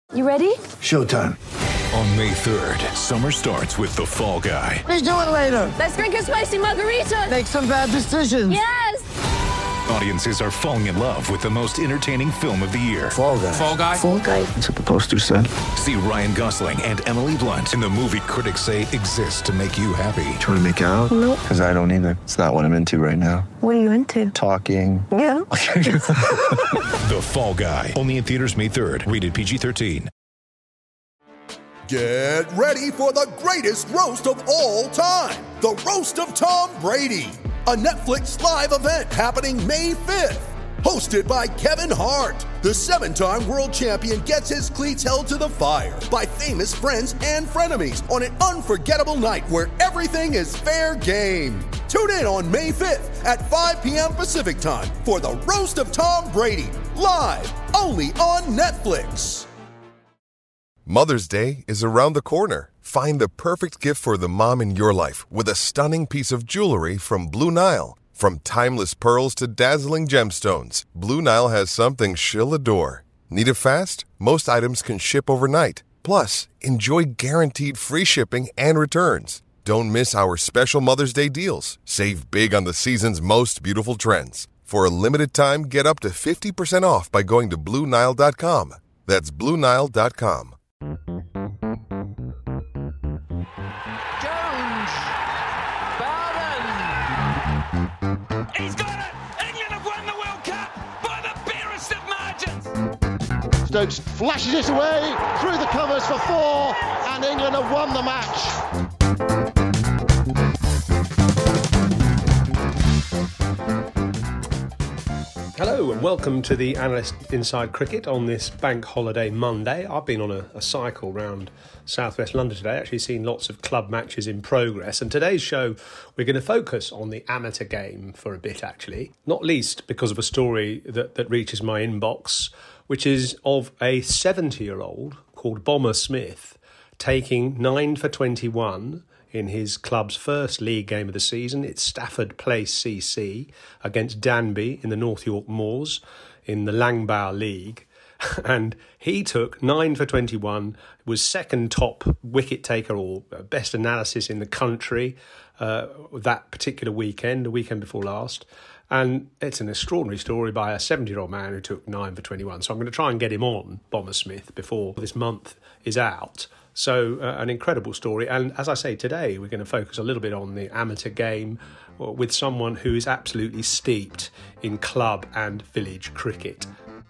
You ready? Showtime. On May 3rd, summer starts with The Fall Guy. Let's do it later. Let's drink a spicy margarita. Make some bad decisions. Yes! Audiences are falling in love with the most entertaining film of the year. Fall Guy. Fall Guy? Fall guy. That's what the poster said. See Ryan Gosling and Emily Blunt in the movie critics say exists to make you happy. Trying to make it out? Nope. Because I don't either. It's not what I'm into right now. What are you into? Talking. Yeah. The Fall Guy. Only in theaters May 3rd. Rated PG-13. Get ready for the greatest roast of all time. The Roast of Tom Brady. A Netflix live event happening May 5th. Hosted by Kevin Hart. The 7-time world champion gets his cleats held to the fire by famous friends and frenemies on an unforgettable night where everything is fair game. Tune in on May 5th at 5 p.m. Pacific time for the Roast of Tom Brady. Live only on Netflix. Mother's Day is around the corner. Find the perfect gift for the mom in your life with a stunning piece of jewelry from Blue Nile. From timeless pearls to dazzling gemstones, Blue Nile has something she'll adore. Need it fast? Most items can ship overnight. Plus, enjoy guaranteed free shipping and returns. Don't miss our special Mother's Day deals. Save big on the season's most beautiful trends. For a limited time, get up to 50% off by going to BlueNile.com. That's BlueNile.com. Jones, Bowden. He's got it. England have won the World Cup by the barest of margins. Stokes flashes it away through the covers for 4, and England have won the match. Hello and welcome to the Analyst Inside Cricket on this bank holiday Monday. I've been on a cycle round southwest London today, actually seen lots of club matches in progress, and today's show we're going to focus on the amateur game for a bit actually, not least because of a story that reaches my inbox, which is of a 70-year-old called Bomber Smith taking 9 for 21 in his club's first league game of the season. It's Stafford Place CC against Danby in the North York Moors in the Langbow League. And he took 9 for 21, was second top wicket taker or best analysis in the country that particular weekend, the weekend before last. And it's an extraordinary story by a 70-year-old man who took 9 for 21. So I'm going to try and get him on, Bomber Smith, before this month is out. So an incredible story. And as I say, today we're going to focus a little bit on the amateur game with someone who is absolutely steeped in club and village cricket.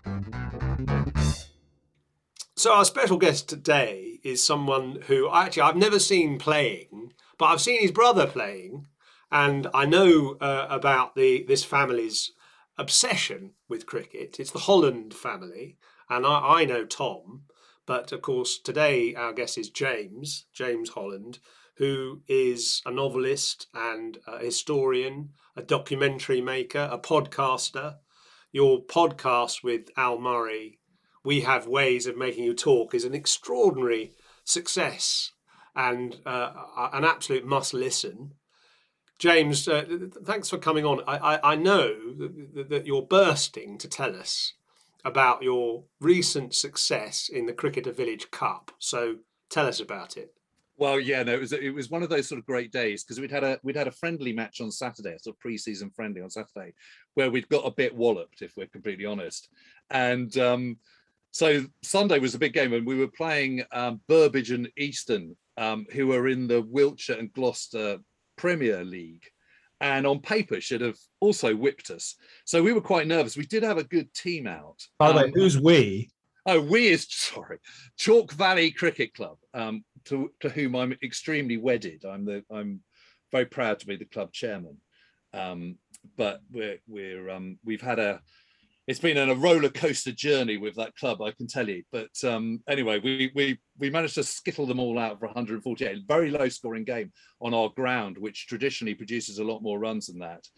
So our special guest today is someone who I've never seen playing, but I've seen his brother playing. And I know about this family's obsession with cricket. It's the Holland family. And I know Tom. But, of course, today our guest is James Holland, who is a novelist and a historian, a documentary maker, a podcaster. Your podcast with Al Murray, We Have Ways of Making You Talk, is an extraordinary success and an absolute must listen. James, thanks for coming on. I know that you're bursting to tell us about your recent success in the Cricketer Village Cup. So tell us about it. Well, yeah, no, it was one of those sort of great days because we'd had a friendly match on Saturday, a sort of pre-season friendly on Saturday, where we'd got a bit walloped, if we're completely honest. And so Sunday was a big game, and we were playing Burbage and Easton, who are in the Wiltshire and Gloucester Premier League, and on paper should have also whipped us. So we were quite nervous. We did have a good team out. By the way, who's we? Oh, we is, Chalk Valley Cricket Club, to whom I'm extremely wedded. I'm very proud to be the club chairman. But we've had it's been a roller coaster journey with that club, I can tell you. But anyway, we managed to skittle them all out for 148. Very low scoring game on our ground, which traditionally produces a lot more runs than that.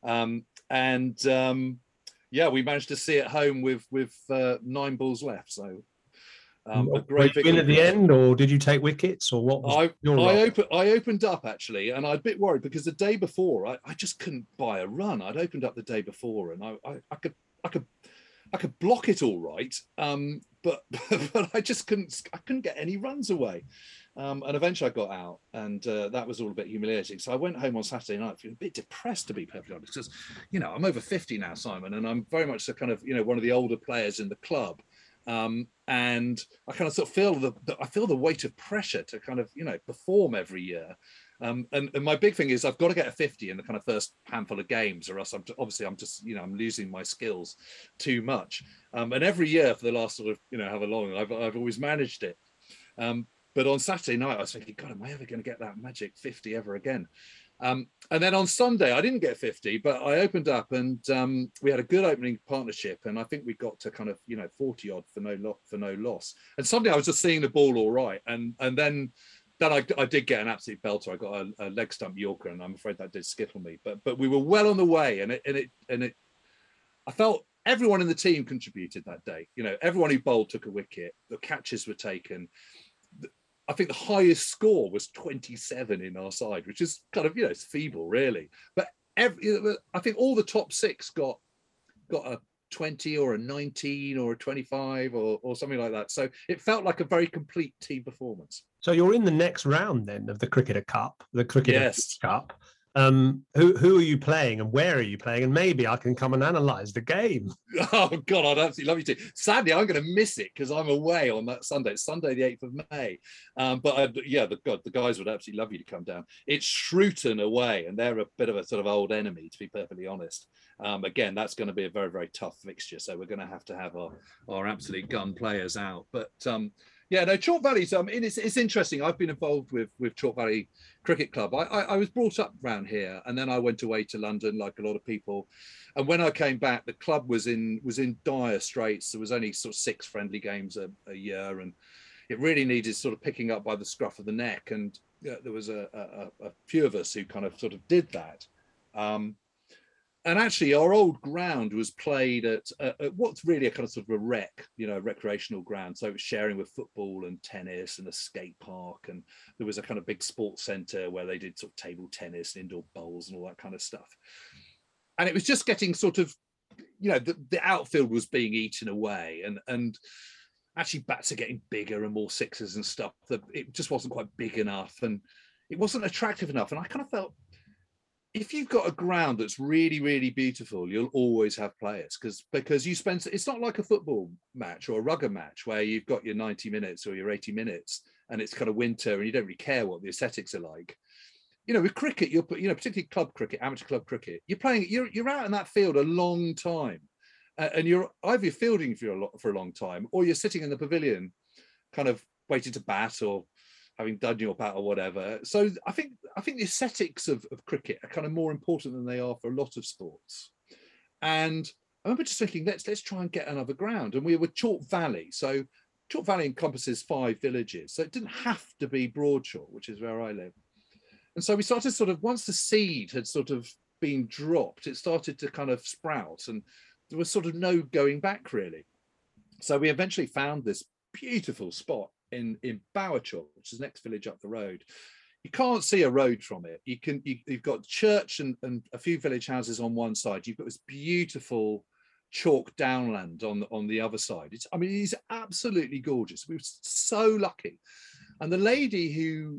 Yeah, we managed to see it home with 9 balls left. So a great victory. Win at the end, or did you take wickets, or what? I opened up actually, and I was a bit worried because the day before I just couldn't buy a run. I'd opened up the day before, and I I could block it all right, but I just couldn't get any runs away. And eventually I got out, and that was all a bit humiliating. So I went home on Saturday night feeling a bit depressed, to be perfectly honest, because, you know, I'm over 50 now, Simon, and I'm very much the kind of, you know, one of the older players in the club. And I kind of sort of feel the weight of pressure to kind of, you know, perform every year. And my big thing is I've got to get a 50 in the kind of first handful of games, or else I'm just, you know, I'm losing my skills too much. And every year for the last sort of, you know, however long, I've always managed it. But on Saturday night, I was thinking, God, am I ever going to get that magic 50 ever again? And then on Sunday, I didn't get 50, but I opened up, and we had a good opening partnership, and I think we got to kind of, you know, 40 odd for no loss. And Sunday I was just seeing the ball all right, and then I did get an absolute belter. I got a leg stump Yorker, and I'm afraid that did skittle me. But we were well on the way, and it I felt everyone in the team contributed that day. You know, everyone who bowled took a wicket. The catches were taken. I think the highest score was 27 in our side, which is kind of, you know, it's feeble really. But I think all the top six got a 20 or a 19 or a 25 or something like that. So it felt like a very complete team performance. So you're in the next round then of the Cricketer Cup, the Cricketer Cup. Who are you playing and where are you playing? And maybe I can come and analyse the game. Oh, God, I'd absolutely love you to. Sadly, I'm going to miss it because I'm away on that Sunday. It's Sunday, the 8th of May. The guys would absolutely love you to come down. It's Shrewton away, and they're a bit of a sort of old enemy, to be perfectly honest. Again, that's going to be a very, very tough fixture. So we're going to have our absolute gun players out. But Chalk Valley's, it's interesting. I've been involved with Chalk Valley Cricket Club. I was brought up around here, and then I went away to London like a lot of people. And when I came back, the club was in dire straits. There was only sort of 6 friendly games a year, and it really needed sort of picking up by the scruff of the neck. And there was a few of us who kind of sort of did that. And actually, our old ground was played at what's really a kind of sort of a recreational ground. So it was sharing with football and tennis and a skate park. And there was a kind of big sports centre where they did sort of table tennis, indoor bowls and all that kind of stuff. And it was just getting sort of, you know, the outfield was being eaten away. And actually bats are getting bigger and more sixes and stuff. That it just wasn't quite big enough. And it wasn't attractive enough. And I kind of felt, if you've got a ground that's really, really beautiful, you'll always have players because you spend. It's not like a football match or a rugby match where you've got your 90 minutes or your 80 minutes and it's kind of winter and you don't really care what the aesthetics are like. You know, with cricket, particularly club cricket, amateur club cricket, you're out in that field a long time, and you're either fielding for a long time or you're sitting in the pavilion, kind of waiting to bat or having done your bat or whatever. So I think the aesthetics of cricket are kind of more important than they are for a lot of sports. And I remember just thinking, let's try and get another ground. And we were Chalk Valley. So Chalk Valley encompasses 5 villages. So it didn't have to be Broadchalk, which is where I live. And so we started sort of, once the seed had sort of been dropped, it started to kind of sprout and there was sort of no going back really. So we eventually found this beautiful spot in Bowerchalk, which is the next village up the road. You can't see a road from it. You've got church and a few village houses on one side. You've got this beautiful chalk downland on the other side. It's absolutely gorgeous. We were so lucky. And the lady who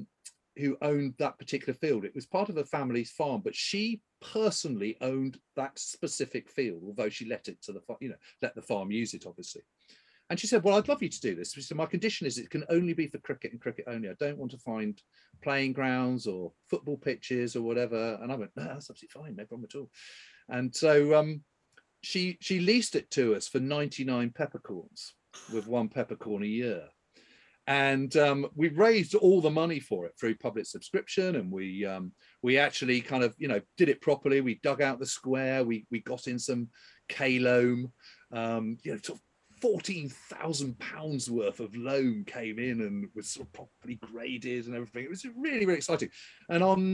owned that particular field, it was part of a family's farm, but she personally owned that specific field, although she let it to let the farm use it, obviously. And she said, well, I'd love you to do this. She said, my condition is it can only be for cricket and cricket only. I don't want to find playing grounds or football pitches or whatever. And I went, no, that's absolutely fine, no problem at all. And so she leased it to us for 99 peppercorns with 1 peppercorn a year. And we raised all the money for it through public subscription. And we actually kind of, did it properly. We dug out the square. We got in some K-loam, sort of £14,000 worth of loam came in and was sort of properly graded and everything. It was really, really exciting. And on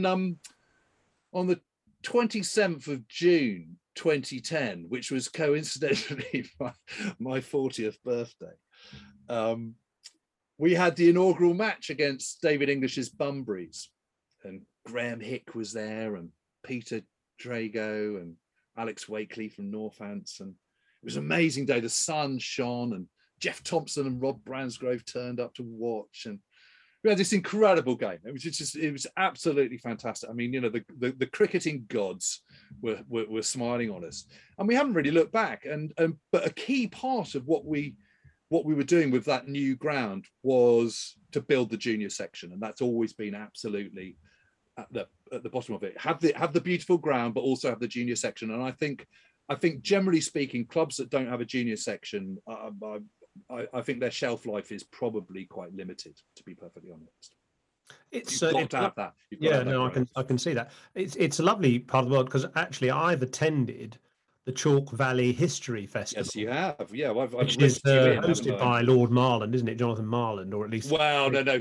the 27th of June 2010, which was coincidentally my 40th birthday, we had the inaugural match against David English's Bunbury's, and Graham Hick was there and Peter Drago and Alex Wakely from Northants, and It was an amazing day. The sun shone, and Jeff Thompson and Rob Bransgrove turned up to watch, and we had this incredible game. It was absolutely fantastic. I mean, the cricketing gods were smiling on us, and we haven't really looked back. But a key part of what we were doing with that new ground was to build the junior section, and that's always been absolutely at the bottom of it. Have the beautiful ground, but also have the junior section. And I think generally speaking, clubs that don't have a junior section, I think their shelf life is probably quite limited, to be perfectly honest. You've got to have that. I can see that. It's a lovely part of the world, because actually I've attended the Chalk Valley History Festival. Yes, you have. Yeah, well, which is hosted by Lord Marland, isn't it? Jonathan Marland, or at least. Well, no.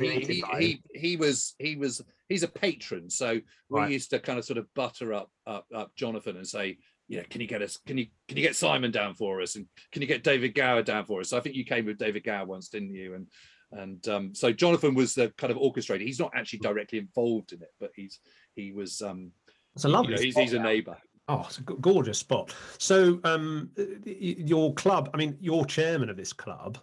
He's a patron, so we used to kind of sort of butter up Jonathan and say, can you get Simon down for us, and can you get David Gower down for us? So I think you came with David Gower once, didn't you? And so Jonathan was the kind of orchestrator. He's not actually directly involved in it, but he was. It's a lovely. He's a neighbour. Oh, it's a gorgeous spot. So, your club. I mean, you're chairman of this club.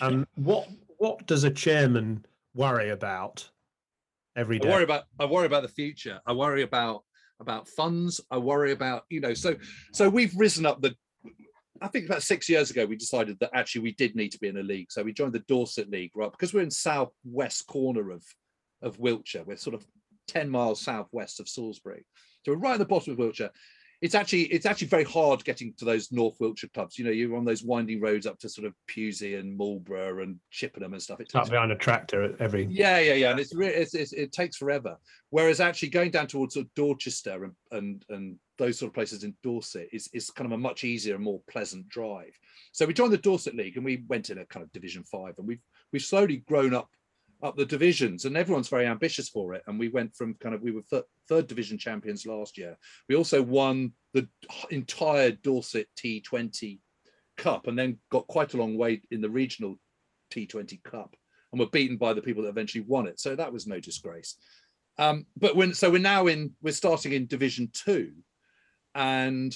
What does a chairman worry about every day? I worry about the future. I worry about funds. I worry about So we've risen up I think about 6 years ago we decided that actually we did need to be in a league. So we joined the Dorset League, right? Because we're in southwest corner of Wiltshire. We're sort of 10 miles southwest of Salisbury. So we're right at the bottom of Wiltshire. It's actually very hard getting to those North Wiltshire clubs. You're on those winding roads up to sort of Pewsey and Marlborough and Chippenham and stuff. It takes behind a tractor at every. Yeah, and it takes forever. Whereas actually going down towards sort of Dorchester and those sort of places in Dorset is kind of a much easier and more pleasant drive. So we joined the Dorset League and we went in at kind of Division 5, and we've slowly grown up the divisions, and everyone's very ambitious for it. And we went from we were third division champions last year. We also won the entire Dorset T20 Cup, and then got quite a long way in the regional T20 Cup, and were beaten by the people that eventually won it. So that was no disgrace. But we're starting in Division 2, and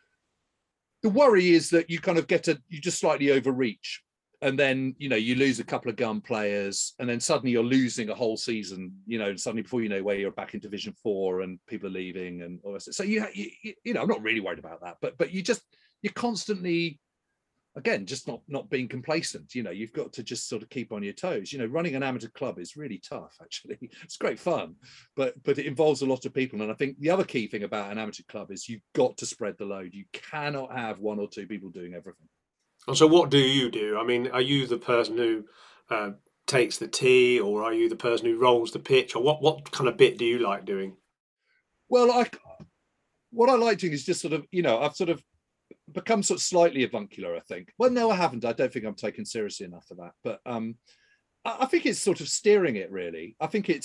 the worry is that you kind of you just slightly overreach. And then, you lose a couple of gun players, and then suddenly you're losing a whole season, suddenly before you know where you're back in Division 4 and people are leaving and all that. So I'm not really worried about that, but you're constantly, again, just not being complacent. You've got to just sort of keep on your toes. Running an amateur club is really tough, actually. It's great fun, but it involves a lot of people. And I think the other key thing about an amateur club is you've got to spread the load. You cannot have one or two people doing everything. And so what do you do? I mean, are you the person who takes the tee, or are you the person who rolls the pitch, or what kind of bit do you like doing? Well, what I like doing is just sort of, I've sort of become sort of slightly avuncular, I think. Well, no, I haven't. I don't think I'm taken seriously enough for that. But I think it's sort of steering it, really. I think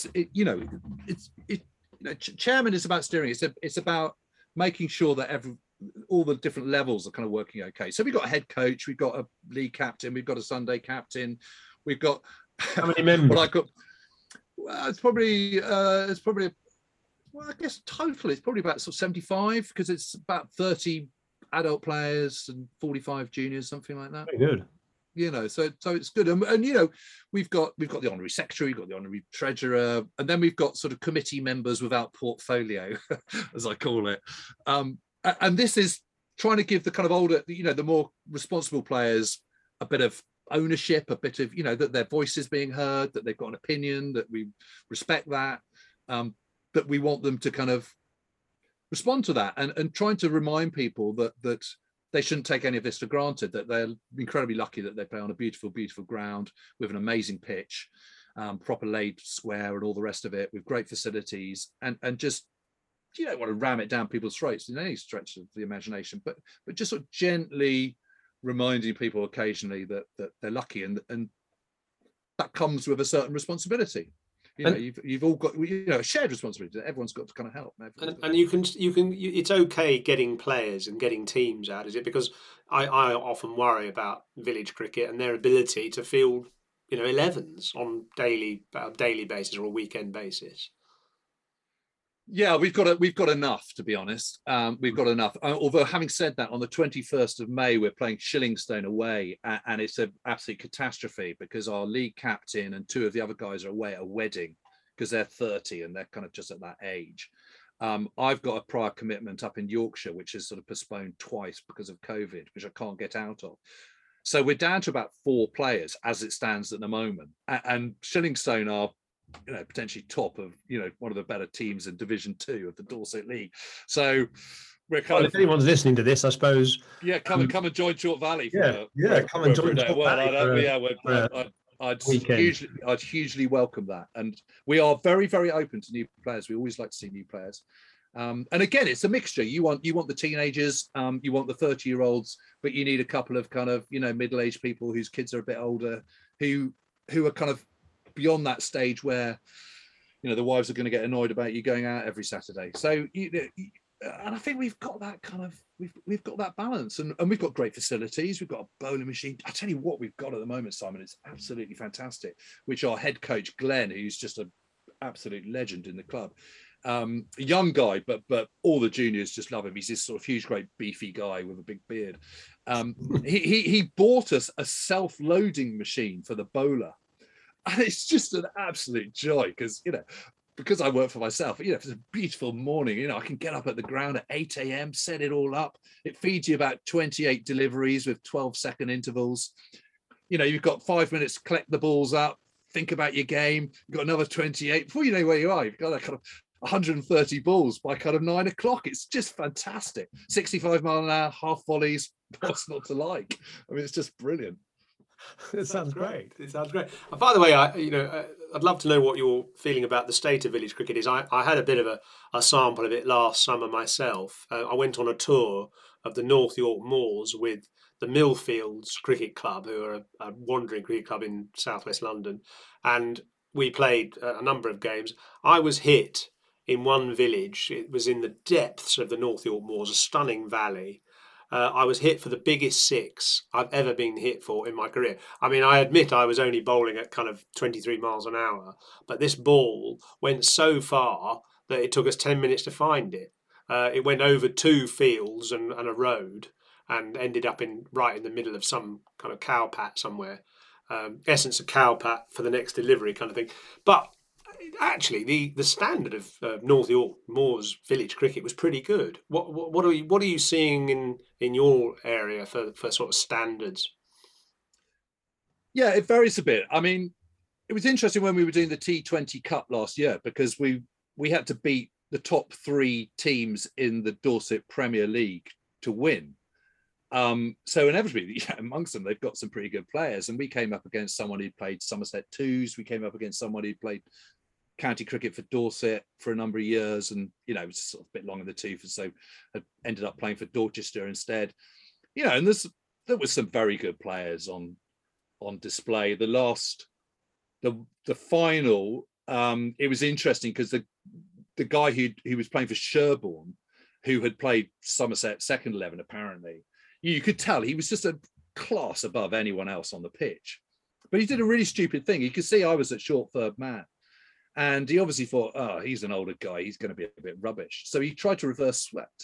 chairman is about steering. It's about making sure that all the different levels are kind of working okay. So we've got a head coach, we've got a league captain, we've got a Sunday captain, we've got how many members? It's probably I guess total it's probably about sort of 75, because it's about 30 adult players and 45 juniors, something like that. Very good. So it's good, and we've got the honorary secretary, we've got the honorary treasurer, and then we've got sort of committee members without portfolio, as I call it. And this is trying to give the kind of older, the more responsible players a bit of ownership, a bit of, that their voice is being heard, that they've got an opinion, that we respect that, that we want them to kind of respond to that, and trying to remind people that they shouldn't take any of this for granted, that they're incredibly lucky that they play on a beautiful, beautiful ground with an amazing pitch, proper laid square and all the rest of it, with great facilities, and just, you don't want to ram it down people's throats in any stretch of the imagination, but just sort of gently reminding people occasionally that they're lucky, and that comes with a certain responsibility. You've all got a shared responsibility that everyone's got to kind of help. And you can it's okay getting players and getting teams out, is it? Because I often worry about village cricket and their ability to field 11s on daily basis or a weekend basis. Yeah, we've got enough, to be honest. We've got enough. Although, having said that, on the 21st of May, we're playing Shillingstone away, and it's an absolute catastrophe because our league captain and two of the other guys are away at a wedding because they're 30 and they're kind of just at that age. I've got a prior commitment up in Yorkshire, which is sort of postponed twice because of COVID, which I can't get out of. So we're down to about 4 players as it stands at the moment, and Shillingstone are, potentially top of, one of the better teams in Division 2 of the Dorset League. So we're kind of, if anyone's listening to this, I suppose. Yeah, come and join Chalk Valley. Come and join Chalk Valley. I'd hugely welcome that. And we are very, very open to new players. We always like to see new players. And again, it's a mixture. You want the teenagers, you want the 30-year-olds, but you need a couple of kind of, middle-aged people whose kids are a bit older, who are kind of beyond that stage where the wives are going to get annoyed about you going out every Saturday. So and I think we've got that kind of we've got that balance, and we've got great facilities. We've got a bowling machine. I tell you what, we've got at the moment, Simon, it's absolutely fantastic, which our head coach Glenn, who's just an absolute legend in the club, a young guy, but all the juniors just love him. He's this sort of huge, great beefy guy with a big beard. He bought us a self-loading machine for the bowler. And it's just an absolute joy because I work for myself. If it's a beautiful morning, I can get up at the ground at 8 a.m., set it all up. It feeds you about 28 deliveries with 12-second intervals. You've got 5 minutes to collect the balls up, think about your game. You've got another 28. Before you know where you are, you've got that kind of 130 balls by kind of 9 o'clock. It's just fantastic. 65 mile an hour, half volleys. What's not to like? I mean, it's just brilliant. It sounds great. It sounds great. And by the way, I'd love to know what your feeling about the state of village cricket is. I had a bit of a sample of it last summer myself. I went on a tour of the North York Moors with the Millfields Cricket Club, who are a wandering cricket club in southwest London, and we played a number of games. I was hit in one village. It was in the depths of the North York Moors, a stunning valley. I was hit for the biggest 6 I've ever been hit for in my career. I mean, I admit I was only bowling at kind of 23 miles an hour, but this ball went so far that it took us 10 minutes to find it. It went over 2 fields and a road and ended up right in the middle of some kind of cow pat somewhere. Essence of cow pat for the next delivery kind of thing. But actually, the standard of North York Moors village cricket was pretty good. What are you seeing in your area for sort of standards? Yeah, it varies a bit. I mean, it was interesting when we were doing the T20 Cup last year because we had to beat the top 3 teams in the Dorset Premier League to win. So inevitably, amongst them, they've got some pretty good players. And we came up against someone who played Somerset Twos. We came up against someone who played county cricket for Dorset for a number of years, and it was sort of a bit long in the tooth, and so I ended up playing for Dorchester instead. And there was some very good players on display. The final, it was interesting because the guy who was playing for Sherborne, who had played Somerset second 11, apparently, you could tell he was just a class above anyone else on the pitch. But he did a really stupid thing. You could see I was a short third man. And he obviously thought, he's an older guy, he's going to be a bit rubbish. So he tried to reverse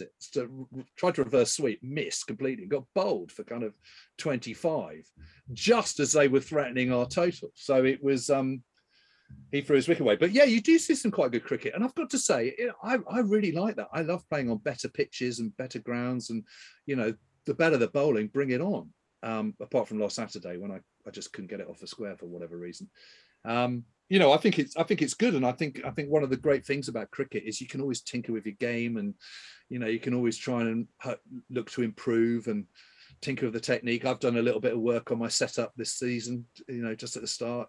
sweep, missed completely, got bowled for kind of 25, just as they were threatening our total. So it was, he threw his wicket away. But yeah, you do see some quite good cricket. And I've got to say, I really like that. I love playing on better pitches and better grounds. And, the better the bowling, bring it on. Apart from last Saturday when I just couldn't get it off the square for whatever reason. I think it's good, and I think one of the great things about cricket is you can always tinker with your game, and you can always try and look to improve and tinker with the technique. I've done a little bit of work on my setup this season, just at the start.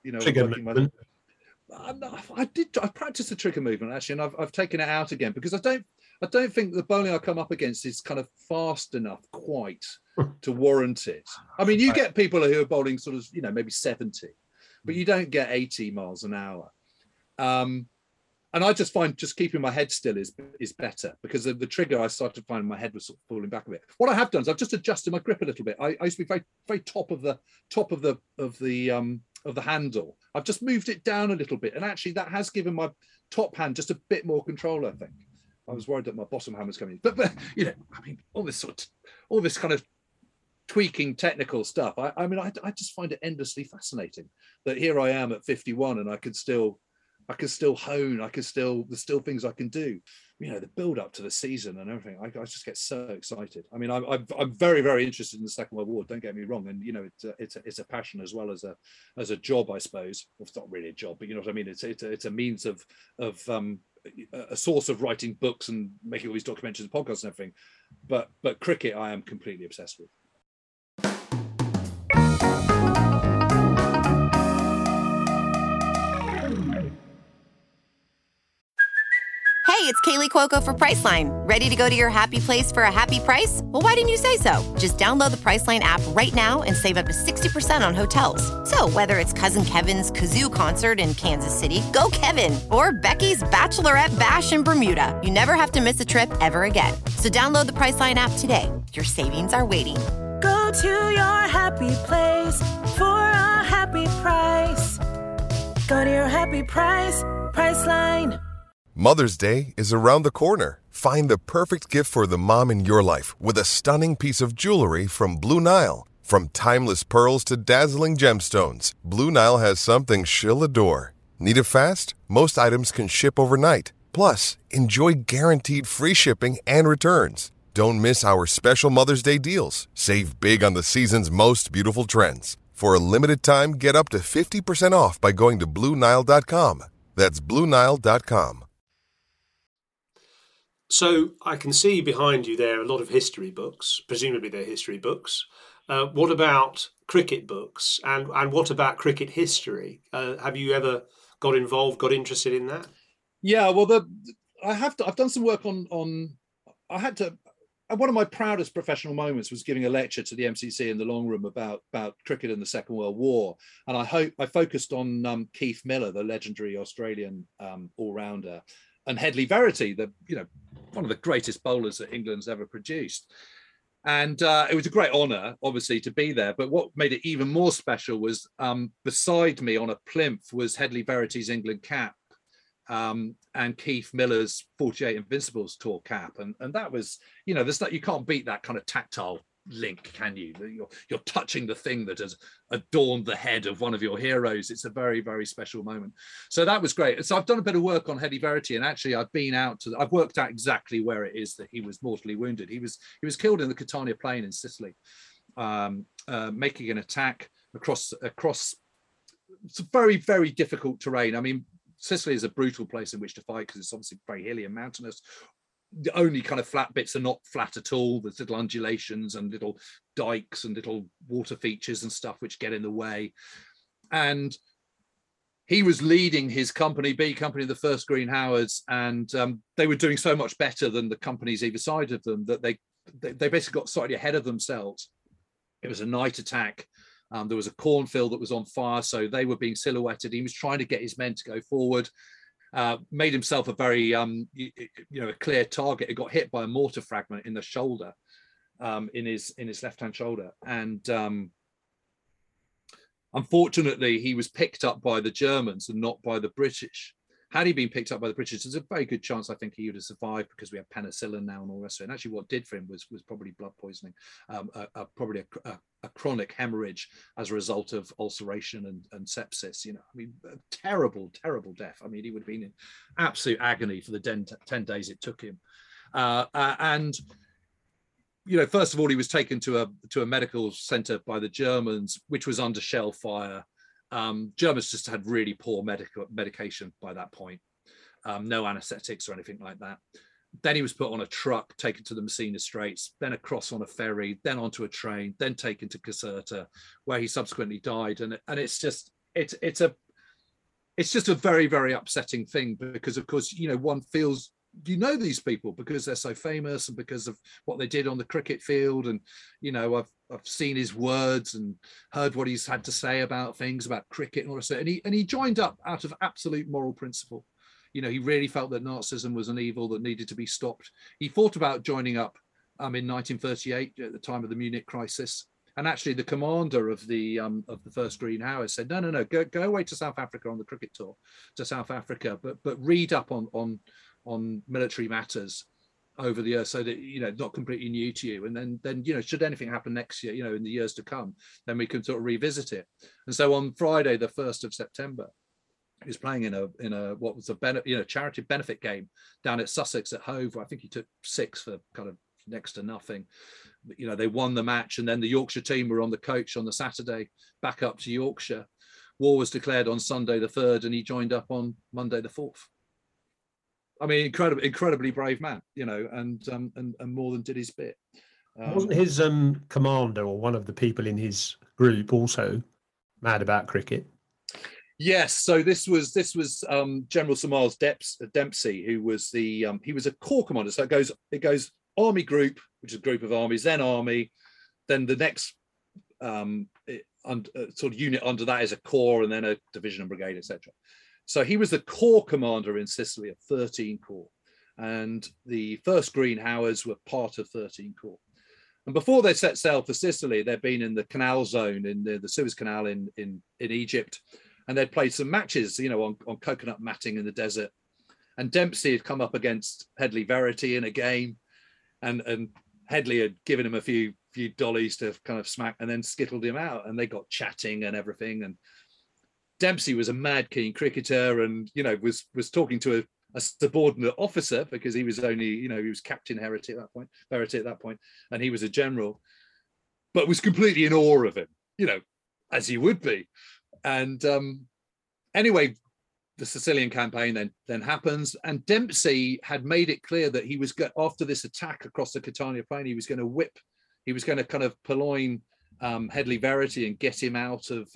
I practiced the trigger movement actually, and I've taken it out again because I don't think the bowling I come up against is kind of fast enough quite to warrant it. I mean, you get people who are bowling sort of maybe 70. But you don't get 80 miles an hour. And I just find just keeping my head still is better because of the trigger. I started finding my head was sort of falling back a bit. What I have done is I've just adjusted my grip a little bit. I used to be very, very top of the handle. I've just moved it down a little bit. And actually that has given my top hand just a bit more control, I think. I was worried that my bottom hand was coming in. But you know, I mean, all this kind of tweaking technical stuff. I mean, I just find it endlessly fascinating that here I am at 51 and I can still hone. There's still things I can do. You know, the build up to the season and everything. I just get so excited. I mean, I'm very, very interested in the Second World War. Don't get me wrong. And you know, it's a passion as well as a job, I suppose. Well, it's not really a job, but you know what I mean. It's a means of a source of writing books and making all these documentaries and podcasts and everything. But cricket, I am completely obsessed with. Hey, it's Kaylee Cuoco for Priceline. Ready to go to your happy place for a happy price? Well, why didn't you say so? Just download the Priceline app right now and save up to 60% on hotels. So whether it's Cousin Kevin's Kazoo Concert in Kansas City, go Kevin, or Becky's Bachelorette Bash in Bermuda, you never have to miss a trip ever again. So download the Priceline app today. Your savings are waiting. Go to your happy place for a happy price. Go to your happy price, Priceline. Mother's Day is around the corner. Find the perfect gift for the mom in your life with a stunning piece of jewelry from Blue Nile. From timeless pearls to dazzling gemstones, Blue Nile has something she'll adore. Need it fast? Most items can ship overnight. Plus, enjoy guaranteed free shipping and returns. Don't miss our special Mother's Day deals. Save big on the season's most beautiful trends. For a limited time, get up to 50% off by going to BlueNile.com. That's BlueNile.com. So I can see behind you there a lot of history books. Presumably they're history books. What about cricket books? And what about cricket history? Have you ever got interested in that? Yeah, well, I've done some work on. One of my proudest professional moments was giving a lecture to the MCC in the long room about cricket in the Second World War, and I focused on Keith Miller, the legendary Australian all-rounder, and Headley Verity, one of the greatest bowlers that England's ever produced. And it was a great honour, obviously, to be there. But what made it even more special was beside me on a plinth was Headley Verity's England cap and Keith Miller's 48 Invincibles tour cap. And that was, there's that, you can't beat that kind of tactile link, can you? You're touching the thing that has adorned the head of one of your heroes. It's a very, very special moment. So that was great. So I've done a bit of work on Headley Verity, and actually I've worked out exactly where it is that he was mortally wounded. He was killed in the Catania Plain in Sicily, making an attack across it's very, very difficult terrain. I mean, Sicily is a brutal place in which to fight because it's obviously very hilly and mountainous. The only kind of flat bits are not flat at all. There's little undulations and little dikes and little water features and stuff which get in the way. And he was leading his company, B Company, the First Green Howards, and they were doing so much better than the companies either side of them that they basically got slightly ahead of themselves. It was a night attack. There was a cornfield that was on fire, so they were being silhouetted. He was trying to get his men to go forward. Made himself a very, a clear target. It got hit by a mortar fragment in the shoulder, in his left-hand shoulder, and unfortunately, he was picked up by the Germans and not by the British. Had he been picked up by the British, there's a very good chance I think he would have survived because we have penicillin now and all the rest of it. And actually, what did for him was probably blood poisoning, probably a chronic hemorrhage as a result of ulceration and sepsis. I mean, a terrible, terrible death. I mean, he would have been in absolute agony for the 10 days it took him. And first of all, he was taken to a medical centre by the Germans, which was under shell fire. Germans just had really poor medication by that point, no anesthetics or anything like that. Then he was put on a truck, taken to the Messina Straits, then across on a ferry, then onto a train, then taken to Caserta, where he subsequently died. And it's just a very, very upsetting thing because, of course, one feels these people because they're so famous and because of what they did on the cricket field. And, I've seen his words and heard what he's had to say about things, about cricket and all that. And he joined up out of absolute moral principle. He really felt that Nazism was an evil that needed to be stopped. He thought about joining up in 1938 at the time of the Munich crisis. And actually the commander of the First Green Howards said, no, go away to South Africa on the cricket tour to South Africa, but read up on on military matters over the years, so that, you know, not completely new to you. And then you know, should anything happen next year, you know, in the years to come, then we can sort of revisit it. And so on Friday, the 1st of September, he was playing in a what was a charity benefit game down at Sussex at Hove. I think he took 6 for kind of next to nothing. You know, they won the match, and then the Yorkshire team were on the coach on the Saturday back up to Yorkshire. War was declared on Sunday the 3rd, and he joined up on Monday the 4th. I mean, incredibly brave man, you know, and more than did his bit. Wasn't his commander or one of the people in his group also mad about cricket? Yes. So this was General Sir Miles Dempsey, who was he was a corps commander. So it goes Army Group, which is a group of armies, then Army, then the next sort of unit under that is a corps, and then a division and brigade, etc. So he was the corps commander in Sicily of 13 Corps, and the 1st Green Howards were part of 13 Corps. And before they set sail for Sicily, they'd been in the canal zone in the Suez Canal in Egypt, and they'd played some matches, you know, on coconut matting in the desert. And Dempsey had come up against Headley Verity in a game, and Headley had given him a few dollies to kind of smack, and then skittled him out, and they got chatting and everything. And Dempsey was a mad keen cricketer, and, you know, was talking to a subordinate officer, because he was only, you know, he was Captain Verity at that point, and he was a general, but was completely in awe of him, you know, as he would be. And anyway, the Sicilian campaign then happens, and Dempsey had made it clear that he was after this attack across the Catania Plain, he was going to kind of purloin Headley Verity and get him out of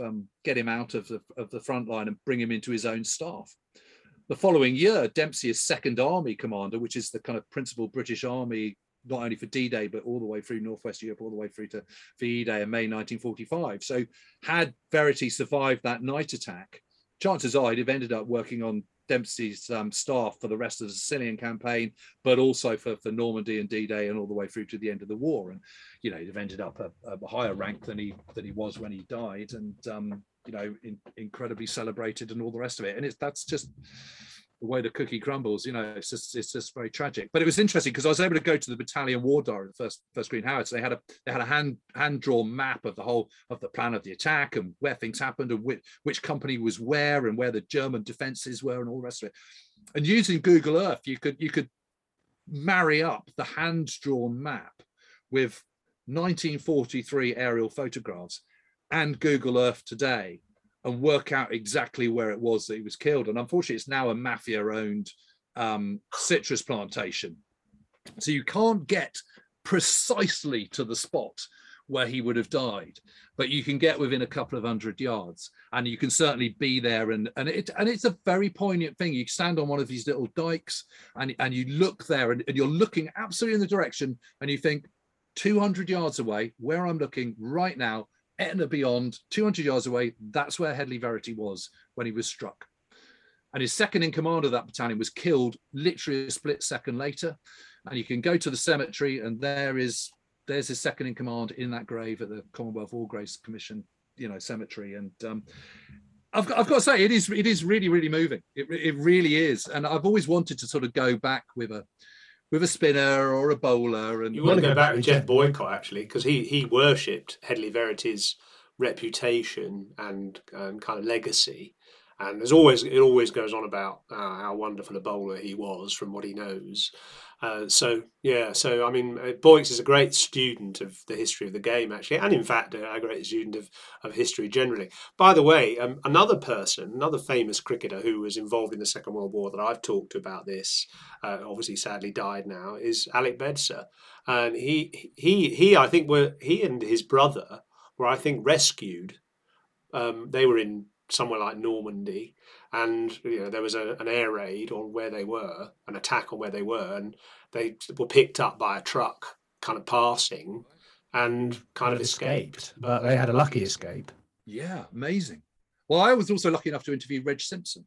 the front line and bring him into his own staff. The following year, Dempsey is 2nd Army Commander, which is the kind of principal British army, not only for D-Day, but all the way through Northwest Europe, all the way through to E-Day in May 1945. So had Verity survived that night attack, chances are he'd have ended up working on Dempsey's staff for the rest of the Sicilian campaign, but also for Normandy and D-Day and all the way through to the end of the war. And, you know, he'd have ended up a higher rank than he was when he died, and you know, incredibly celebrated and all the rest of it. And that's just the way the cookie crumbles. You know, it's just very tragic. But it was interesting because I was able to go to the battalion war diary, the first Green Howards. They had a hand drawn map of the plan of the attack and where things happened and which company was where and where the German defenses were and all the rest of it. And using Google Earth, you could marry up the hand drawn map with 1943 aerial photographs and Google Earth today, and work out exactly where it was that he was killed. And unfortunately, it's now a mafia-owned citrus plantation. So you can't get precisely to the spot where he would have died, but you can get within a couple of 100 yards, and you can certainly be there. And it's a very poignant thing. You stand on one of these little dikes, and you look there, and you're looking absolutely in the direction, and you think 200 yards away, where I'm looking right now, Etna beyond, 200 yards away, that's where Headley Verity was when he was struck. And his second in command of that battalion was killed literally a split second later. And you can go to the cemetery, and there's his second in command in that grave at the Commonwealth War Graves Commission, you know, cemetery. And I've got to say, it is really, really moving. It really is. And I've always wanted to sort of go back with a spinner or a bowler. And you want to go back with Jeff Boycott, actually, because he worshipped Headley Verity's reputation and kind of legacy. And it always goes on about how wonderful a bowler he was from what he knows. So I mean, Boyks is a great student of the history of the game, actually, and in fact, a great student of history generally. By the way, another famous cricketer who was involved in the Second World War that I've talked about this, obviously sadly died now, is Alec Bedser. And he I think he and his brother were, I think, rescued. They were in somewhere like Normandy, and you know, there was an air raid on where they were, an attack on where they were, and they were picked up by a truck kind of passing and kind of escaped. But they had a lucky escape. Yeah, amazing. Well, I was also lucky enough to interview Reg Simpson,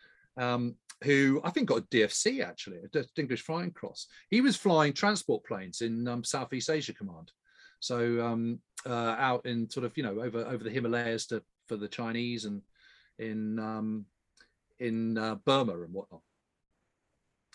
who I think got a DFC, actually, a Distinguished Flying Cross. He was flying transport planes in Southeast Asia Command. So out in sort of, you know, over the Himalayas for the Chinese, and in Burma and whatnot.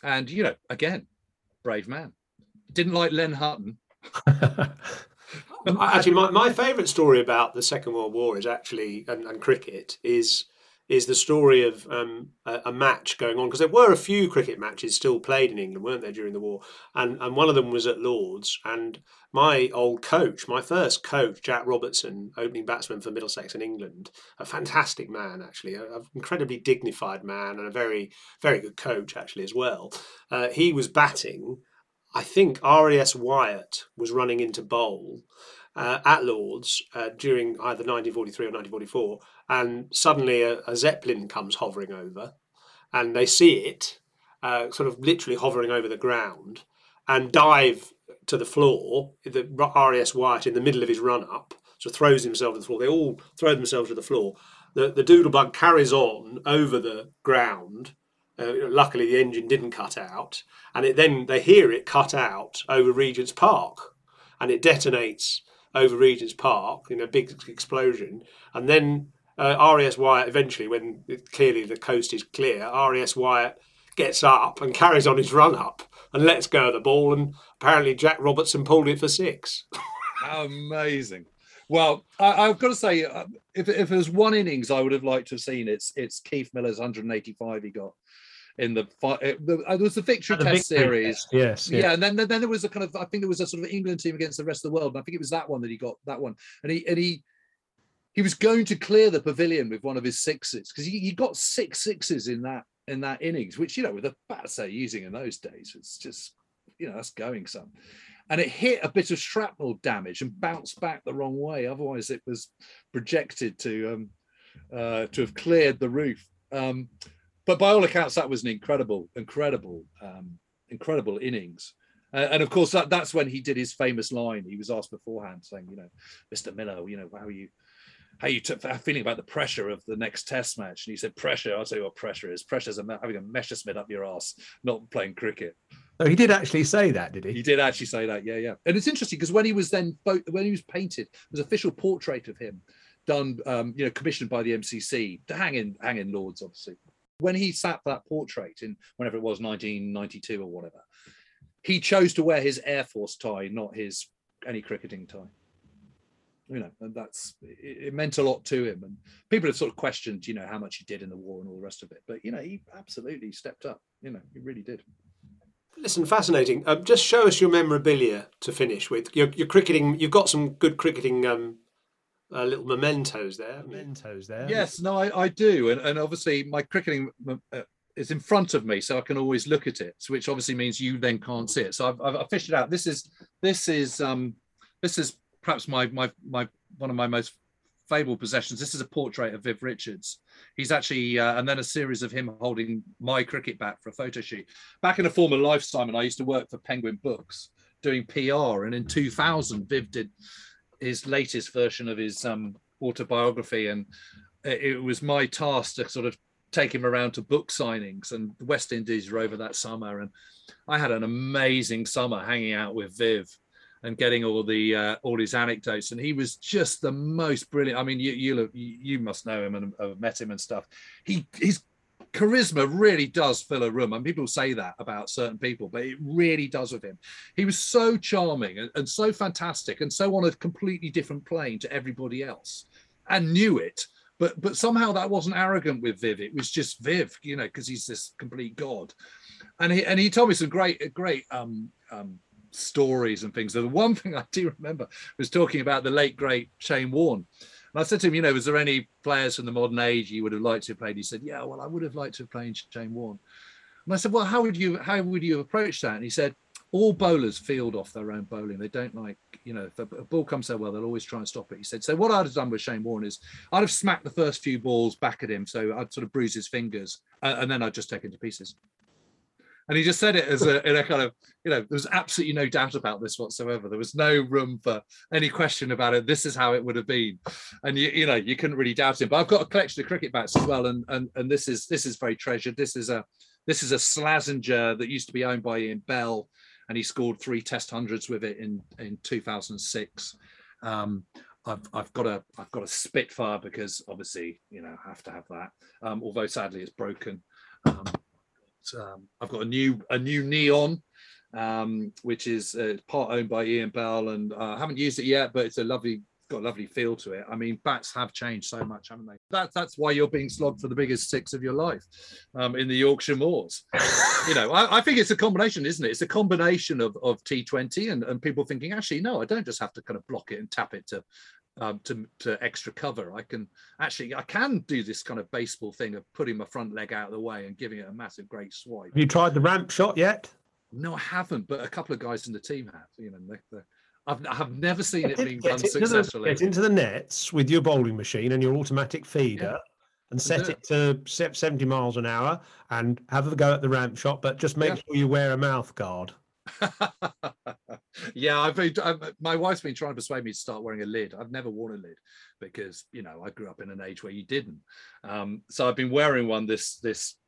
And, again, brave man. Didn't like Len Hutton. Actually, my favourite story about the Second World War is actually, and cricket, is the story of a match going on, because there were a few cricket matches still played in England, weren't there, during the war? And one of them was at Lord's, and my old coach, my first coach, Jack Robertson, opening batsman for Middlesex in England, a fantastic man, actually, an incredibly dignified man, and a very, very good coach, actually, as well. He was batting. I think R.E.S. Wyatt was running into bowl at Lord's during either 1943 or 1944, and suddenly a Zeppelin comes hovering over, and they see it, sort of literally hovering over the ground, and dive to the floor. The R.E.S. Wyatt, in the middle of his run-up, so throws himself to the floor. They all throw themselves to the floor. The Doodlebug carries on over the ground. Luckily, the engine didn't cut out, and they hear it cut out over Regent's Park, and it detonates over Regent's Park in a big explosion. And then R.E.S. Wyatt, eventually, when clearly the coast is clear, R.E.S. Wyatt gets up and carries on his run up and lets go of the ball, and apparently Jack Robertson pulled it for 6. Amazing. Well, I've got to say, if there's one innings I would have liked to have seen, it's Keith Miller's 185 he got in there was the Victory Test series. Yes. Yeah, and then there was a kind of, I think there was a sort of England team against the rest of the world, and I think it was that one that he got, that one. And he was going to clear the pavilion with one of his sixes, because he got 6 sixes in that innings, which, with the bats they're using in those days, it's just, that's going some. And it hit a bit of shrapnel damage and bounced back the wrong way. Otherwise, it was projected to have cleared the roof. But by all accounts, that was an incredible innings. And of course, that's when he did his famous line. He was asked beforehand, saying, Mr. Miller, how are you feeling about the pressure of the next Test match? And he said, pressure. I'll tell you what pressure is. Pressure is having a Messerschmitt up your arse, not playing cricket. So he did actually say that, did he? He did actually say that, yeah. And it's interesting because when he was painted, there's an official portrait of him done, commissioned by the MCC to hang in Lord's, obviously. When he sat that portrait in whenever it was, 1992 or whatever, he chose to wear his Air Force tie, not any cricketing tie. And it meant a lot to him. And people have sort of questioned, how much he did in the war and all the rest of it. But, he absolutely stepped up. He really did. Listen, fascinating. Just show us your memorabilia to finish with. Your cricketing, you've got some good cricketing little mementos there. Yes, no, I do. And obviously my cricketing is in front of me, so I can always look at it, which obviously means you then can't see it. So I've fished it out. This is perhaps my one of my most fabled possessions. This is a portrait of Viv Richards. He's actually, and then a series of him holding my cricket bat for a photo shoot. Back in a former life, Simon, I used to work for Penguin Books doing PR, and in 2000, Viv did his latest version of his autobiography, and it was my task to sort of take him around to book signings, and the West Indies were over that summer, and I had an amazing summer hanging out with Viv and getting all his anecdotes, and he was just the most brilliant. I mean, you must know him and have met him and stuff. His charisma really does fill a room, and people say that about certain people, but it really does with him. He was so charming and so fantastic, and so on a completely different plane to everybody else, and knew it. But somehow that wasn't arrogant with Viv. It was just Viv, because he's this complete god. And he told me some great stories and things. So the one thing I do remember was talking about the late great Shane Warne. And I said to him, was there any players from the modern age you would have liked to have played? He said, yeah, well, I would have liked to have played Shane Warne. And I said, well, how would you have approached that? And he said, all bowlers field off their own bowling. They don't like, if a ball comes so well, they'll always try and stop it. He said, so what I'd have done with Shane Warne is I'd have smacked the first few balls back at him. So I'd sort of bruise his fingers, and then I'd just take him to pieces. And he just said it as in a kind of, there was absolutely no doubt about this whatsoever. There was no room for any question about it. This is how it would have been. And you couldn't really doubt him. But I've got a collection of cricket bats as well. And this is very treasured. This is a Slazenger that used to be owned by Ian Bell, and he scored 3 Test hundreds with it in 2006. I've got a Spitfire because obviously I have to have that. Although sadly it's broken. I've got a new Neon, which is part owned by Ian Bell, and I haven't used it yet, but it's got a lovely feel to it. I mean, bats have changed so much, haven't they? That's why you're being slogged for the biggest six of your life in the Yorkshire Moors. I think it's a combination, isn't it? It's a combination of T20 and people thinking, actually, no, I don't just have to kind of block it and tap it to extra cover. I can do this kind of baseball thing of putting my front leg out of the way and giving it a massive great swipe. Have you tried the ramp shot yet? No, I haven't, but a couple of guys in the team have. I've never seen it being done successfully. Get into the nets with your bowling machine and your automatic feeder and set it to 70 miles an hour and have a go at the ramp shot, but just make sure you wear a mouth guard. My wife's been trying to persuade me to start wearing a lid. I've never worn a lid because I grew up in an age where you didn't. So I've been wearing one this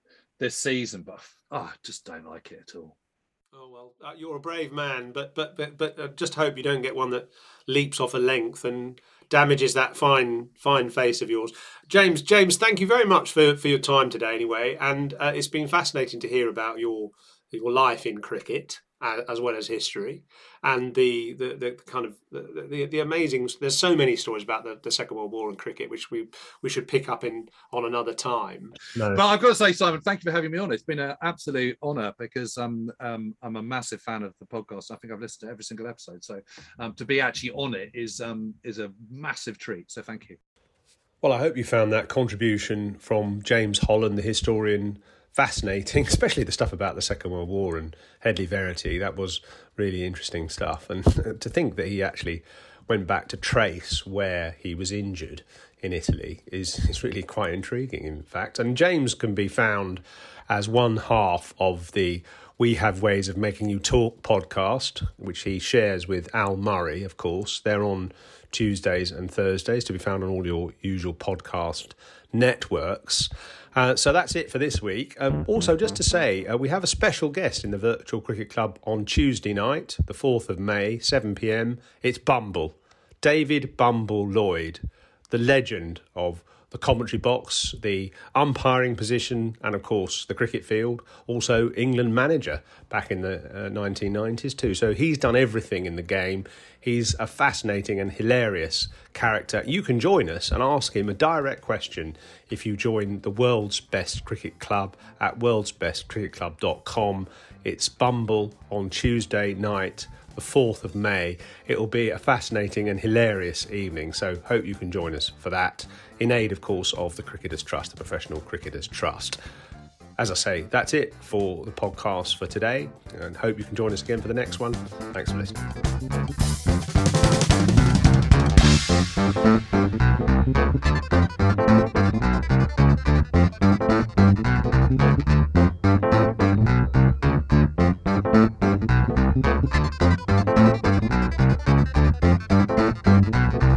season, but I just don't like it at all. Oh well, you're a brave man, but just hope you don't get one that leaps off a length and damages that fine face of yours. James, thank you very much for your time today, anyway, and it's been fascinating to hear about your life in cricket as well as history, and the kind of the amazing. There's so many stories about the Second World War and cricket, which we should pick up on another time. No. But I've got to say, Simon, thank you for having me on. It's been an absolute honour because I'm a massive fan of the podcast. I think I've listened to every single episode. So to be actually on it is a massive treat. So thank you. Well, I hope you found that contribution from James Holland, the historian, fascinating, especially the stuff about the Second World War and Headley Verity. That was really interesting stuff. And to think that he actually went back to trace where he was injured in Italy is really quite intriguing, in fact. And James can be found as one half of the We Have Ways of Making You Talk podcast, which he shares with Al Murray, of course. They're on Tuesdays and Thursdays, to be found on all your usual podcast networks. So that's it for this week. Also, just to say, we have a special guest in the Virtual Cricket Club on Tuesday night, the 4th of May, 7 p.m. It's Bumble, David Bumble Lloyd, the legend of the commentary box, the umpiring position, and of course the cricket field. Also England manager back in the 1990s too. So he's done everything in the game. He's a fascinating and hilarious character. You can join us and ask him a direct question if you join the World's Best Cricket Club at worldsbestcricketclub.com. It's Bumble on Tuesday night, the 4th of May. It'll be a fascinating and hilarious evening, so hope you can join us for that, in aid, of course, of the Cricketers Trust, the Professional Cricketers Trust. As I say, that's it for the podcast for today, and hope you can join us again for the next one. Thanks for listening.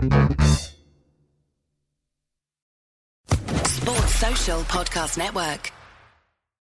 Sports Social Podcast Network.